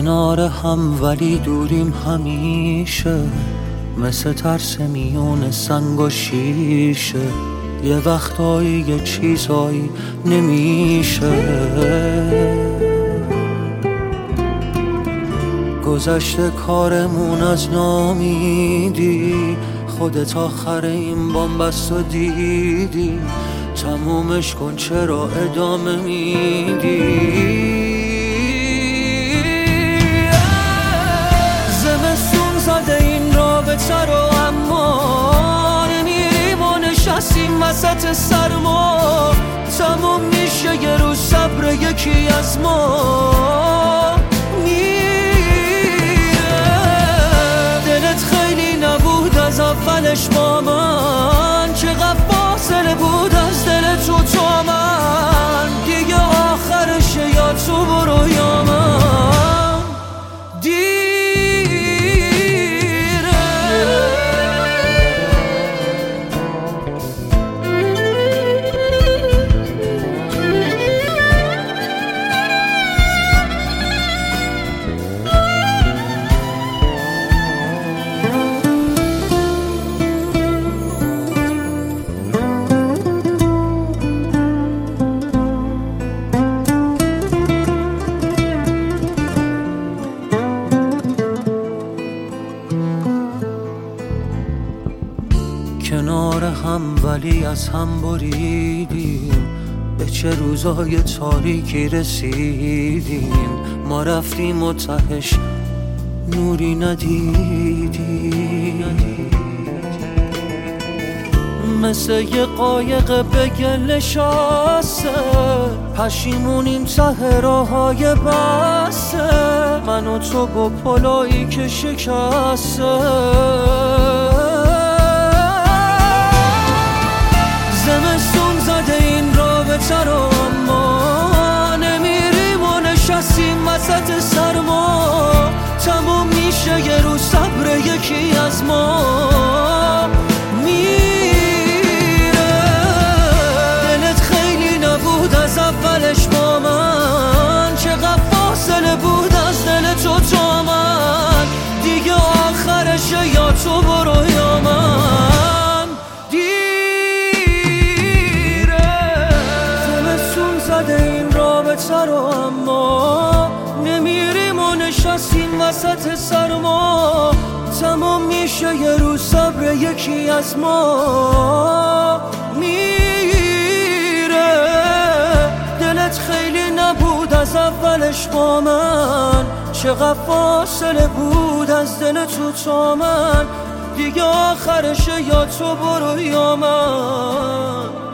کنار هم ولی دوریم همیشه، مثل ترس میون سنگ و شیشه. یه وقتایی یه چیزایی نمیشه. گذشته کارمون از نامیدی، خودت آخر این بامبست و دیدی. تمومش کن چرا ادامه میدی؟ زمستون زده این رابطه رو، اما نمیریم و نشستیم وسط سرما. تموم میشه یه روز صبر یکی از ما میره. دلت خیلی نبود از اولش با من، چقدر فاصله بود از دل تو تا من. دیگه آخرشه یا تو برو یا من. کنار هم ولی از هم بریدیم، به چه روزای تاریکی رسیدیم. ما رفتیم و تهش نوری ندیدیم. مثل یه قایق به گل نشسته، پشیمونیم ته راههای بسته. من و تو با پلایی که شکسته. زمستون زده این رابطه رو، اما نمیریم و نشستیم وسط سرما. تموم میشه یه روز صبر یکی از ما میره. دلت خیلی نبود از اولش با من، چقدر فاصله بود از دل تو تا من. دیگه آخرشه یا تو برو یا من. اما نمیریم و نشستیم وسط سرما. تمام میشه یه روز صبر یکی از ما میره. دلت خیلی نبود از اولش با من، چقدر فاصله بود از دل تو تا من. دیگه آخرشه یا تو برو یا من.